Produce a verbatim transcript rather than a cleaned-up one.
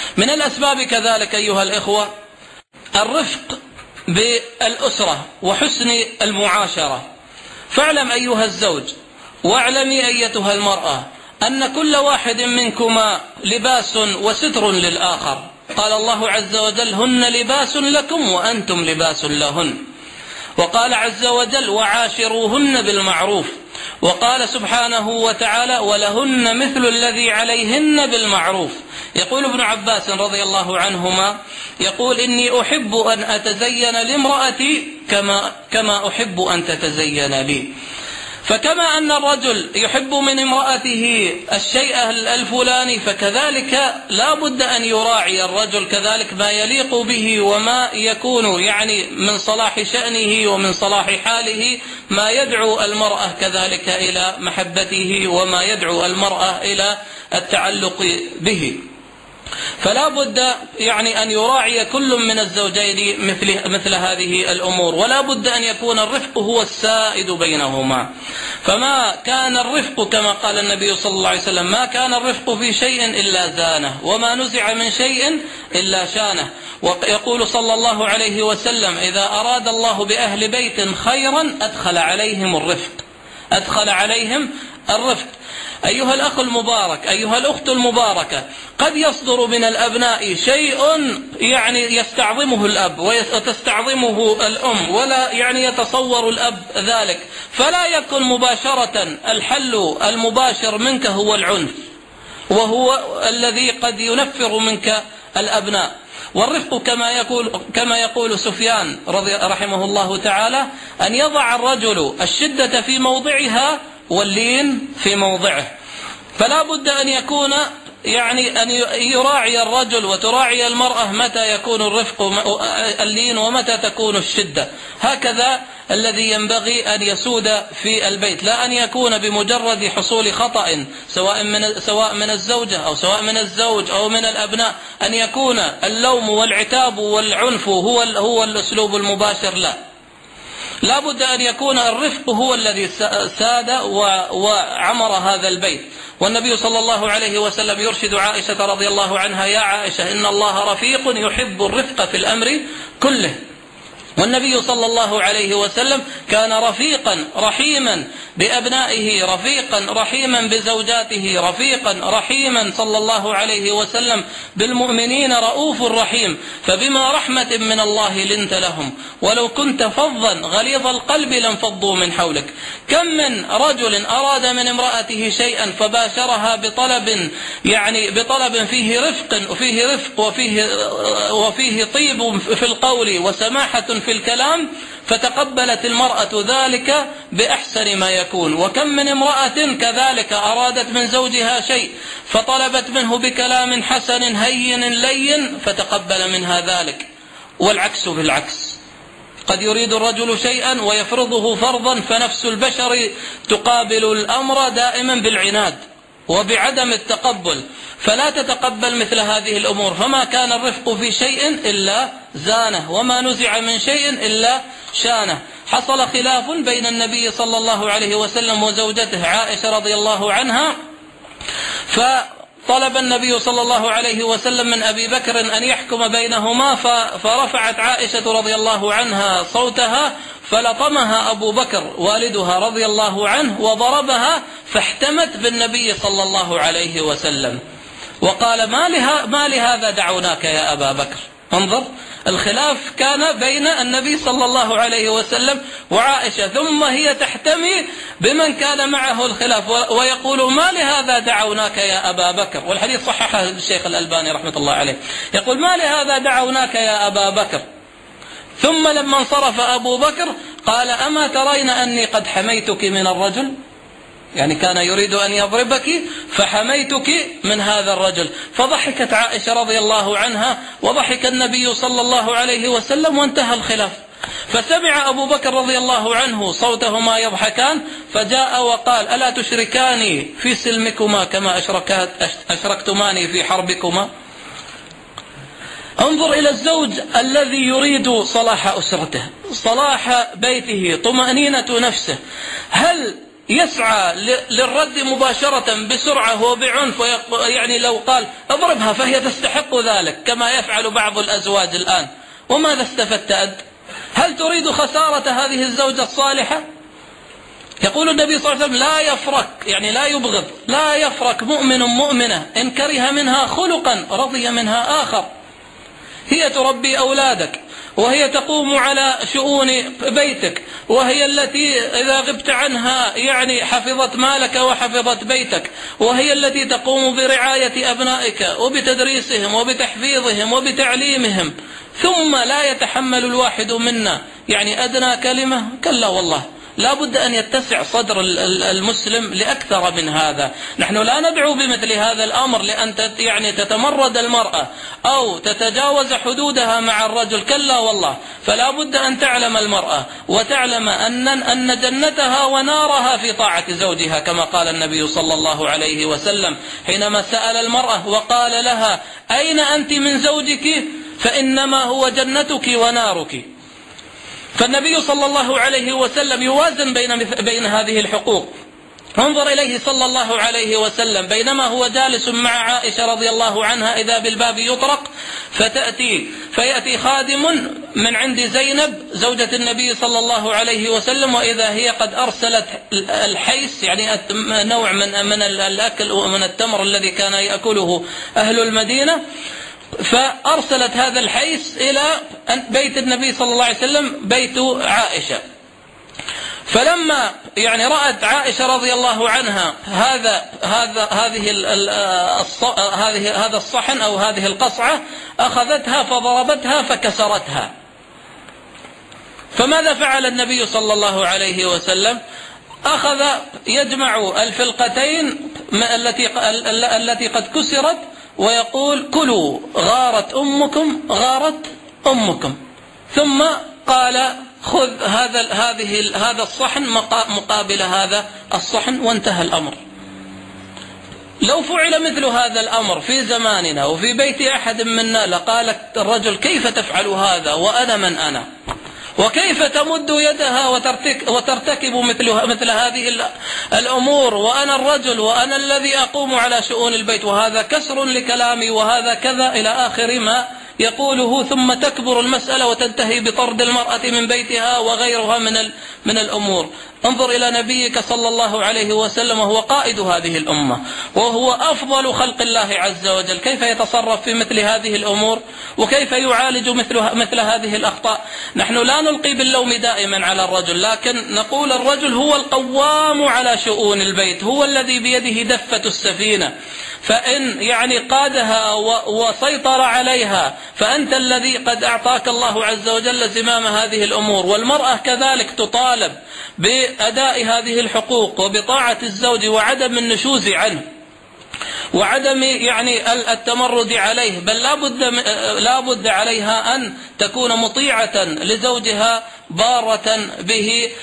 من الأسباب كذلك أيها الإخوة الرفق بالأسرة وحسن المعاشرة. فاعلم أيها الزوج واعلمي أيتها المرأة أن كل واحد منكما لباس وستر للآخر. قال الله عز وجل: هن لباس لكم وأنتم لباس لهن. وقال عز وجل: وعاشروهن بالمعروف. وقال سبحانه وتعالى: ولهن مثل الذي عليهن بالمعروف. يقول ابن عباس رضي الله عنهما يقول: إني أحب أن أتزين لامرأتي كما, كما أحب أن تتزين لي. فكما أن الرجل يحب من امرأته الشيء الفلاني فكذلك لا بد أن يراعي الرجل كذلك ما يليق به وما يكون يعني من صلاح شأنه ومن صلاح حاله، ما يدعو المرأة كذلك إلى محبته وما يدعو المرأة إلى التعلق به. فلا بد يعني أن يراعي كل من الزوجين مثل, مثل هذه الأمور، ولا بد أن يكون الرفق هو السائد بينهما. فما كان الرفق كما قال النبي صلى الله عليه وسلم: ما كان الرفق في شيء إلا زانه، وما نزع من شيء إلا شانه. ويقول صلى الله عليه وسلم: إذا أراد الله بأهل بيت خيرا أدخل عليهم الرفق، أدخل عليهم الرفق. أيها الأخ المبارك، أيها الأخت المباركة، قد يصدر من الأبناء شيء يعني يستعظمه الأب وتستعظمه الأم، ولا يعني يتصور الأب ذلك، فلا يكن مباشرة الحل المباشر منك هو العنف، وهو الذي قد ينفر منك الأبناء. والرفق كما يقول, كما يقول سفيان رضي رحمه الله تعالى: أن يضع الرجل الشدة في موضعها واللين في موضعه. فلا بد أن يكون يعني أن يراعي الرجل وتراعي المرأة متى يكون الرفق اللين ومتى تكون الشدة. هكذا الذي ينبغي أن يسود في البيت، لا أن يكون بمجرد حصول خطأ سواء من سواء من الزوجة أو سواء من الزوج أو من الأبناء أن يكون اللوم والعتاب والعنف هو هو الأسلوب المباشر. لا، لا بد أن يكون الرفق هو الذي ساد وعمر هذا البيت. والنبي صلى الله عليه وسلم يرشد عائشة رضي الله عنها: يا عائشة إن الله رفيق يحب الرفق في الأمر كله. والنبي صلى الله عليه وسلم كان رفيقا رحيما بأبنائه، رفيقا رحيما بزوجاته، رفيقا رحيما صلى الله عليه وسلم بالمؤمنين، رؤوف رحيم. فبما رحمة من الله لنت لهم ولو كنت فظا غليظ القلب لانفضوا من حولك. كم من رجل أراد من امرأته شيئا فباشرها بطلب يعني بطلب فيه رفق وفيه رفق وفيه وفيه طيب في القول وسماحة في الكلام، فتقبلت المرأة ذلك بأحسن ما يكون. وكم من امرأة كذلك أرادت من زوجها شيء فطلبت منه بكلام حسن هين لين فتقبل منها ذلك. والعكس بالعكس، قد يريد الرجل شيئا ويفرضه فرضا فنفس البشر تقابل الأمر دائما بالعناد وبعدم التقبل، فلا تتقبل مثل هذه الأمور. فما كان الرفق في شيء إلا زانه، وما نزع من شيء إلا شانه. حصل خلاف بين النبي صلى الله عليه وسلم وزوجته عائشة رضي الله عنها، فطلب النبي صلى الله عليه وسلم من أبي بكر أن يحكم بينهما، فرفعت عائشة رضي الله عنها صوتها فلطمها أبو بكر والدها رضي الله عنه وضربها، فاحتمت بالنبي صلى الله عليه وسلم وقال: ما, لها ما لهذا دعوناك يا أبا بكر. انظر، الخلاف كان بين النبي صلى الله عليه وسلم وعائشة، ثم هي تحتمي بمن كان معه الخلاف ويقول: ما لهذا دعوناك يا أبا بكر. والحديث صححه الشيخ الألباني رحمة الله عليه، يقول: ما لهذا دعوناك يا أبا بكر. ثم لما انصرف أبو بكر قال: أما ترين أني قد حميتك من الرجل؟ يعني كان يريد أن يضربك فحميتك من هذا الرجل. فضحكت عائشة رضي الله عنها وضحك النبي صلى الله عليه وسلم وانتهى الخلاف. فسمع أبو بكر رضي الله عنه صوتهما يضحكان فجاء وقال: ألا تشركاني في سلمكما كما أشركتماني في حربكما؟ انظر إلى الزوج الذي يريد صلاح أسرته، صلاح بيته، طمأنينة نفسه، هل يسعى للرد مباشرة بسرعة وبعنف، يعني لو قال اضربها فهي تستحق ذلك كما يفعل بعض الأزواج الآن. وماذا استفدت أنت؟ هل تريد خسارة هذه الزوجة الصالحة؟ يقول النبي صلى الله عليه وسلم لا يفرق، يعني لا يبغض، لا يفرق مؤمن مؤمنة إن كره منها خلقا رضي منها آخر. هي تربي أولادك، وهي تقوم على شؤون بيتك، وهي التي إذا غبت عنها يعني حفظت مالك وحفظت بيتك، وهي التي تقوم برعاية أبنائك وبتدريسهم وبتحفيظهم وبتعليمهم. ثم لا يتحمل الواحد منا يعني أدنى كلمة؟ كلا والله، لا بد أن يتسع صدر المسلم لأكثر من هذا. نحن لا ندعو بمثل هذا الأمر لأن يعني تتمرد المرأة أو تتجاوز حدودها مع الرجل، كلا والله. فلا بد أن تعلم المرأة وتعلم أن أن جنتها ونارها في طاعة زوجها، كما قال النبي صلى الله عليه وسلم حينما سأل المرأة وقال لها أين أنت من زوجك؟ فإنما هو جنتك ونارك. فالنبي صلى الله عليه وسلم يوازن بين بين هذه الحقوق. انظر إليه صلى الله عليه وسلم بينما هو جالس مع عائشة رضي الله عنها إذا بالباب يطرق فتأتي فيأتي خادم من عند زينب زوجة النبي صلى الله عليه وسلم، وإذا هي قد أرسلت الحيس، يعني نوع من من الأكل ومن التمر الذي كان يأكله أهل المدينة، فأرسلت هذا الحيس إلى بيت النبي صلى الله عليه وسلم بيت عائشة. فلما يعني رأت عائشة رضي الله عنها هذا هذا هذه هذه هذا الصحن أو هذه القصعة أخذتها فضربتها فكسرتها. فماذا فعل النبي صلى الله عليه وسلم؟ أخذ يجمع الفلقتين التي التي قد كسرت ويقول كلوا غارت أمكم غارت أمكم، ثم قال خذ هذا هذه هذا الصحن مقابل هذا الصحن، وانتهى الأمر. لو فعل مثل هذا الأمر في زماننا وفي بيت أحد منا لقال الرجل كيف تفعل هذا وأنا من أنا؟ وكيف تمد يدها وترتكب مثل مثل هذه الأمور وأنا الرجل وأنا الذي أقوم على شؤون البيت، وهذا كسر لكلامي وهذا كذا إلى آخر ما يقوله. ثم تكبر المسألة وتنتهي بطرد المرأة من بيتها وغيرها من من الأمور. انظر إلى نبيك صلى الله عليه وسلم وهو قائد هذه الأمة وهو أفضل خلق الله عز وجل، كيف يتصرف في مثل هذه الأمور وكيف يعالج مثل مثل هذه الأخطاء. نحن لا نلقي باللوم دائما على الرجل، لكن نقول الرجل هو القوام على شؤون البيت، هو الذي بيده دفة السفينة، فإن يعني قادها وسيطر عليها فأنت الذي قد أعطاك الله عز وجل زمام هذه الأمور. والمرأة كذلك تطالب بأداء هذه الحقوق وبطاعة الزوج وعدم النشوز عنه وعدم يعني التمرد عليه، بل لا بد لا بد عليها أن تكون مطيعة لزوجها بارة به.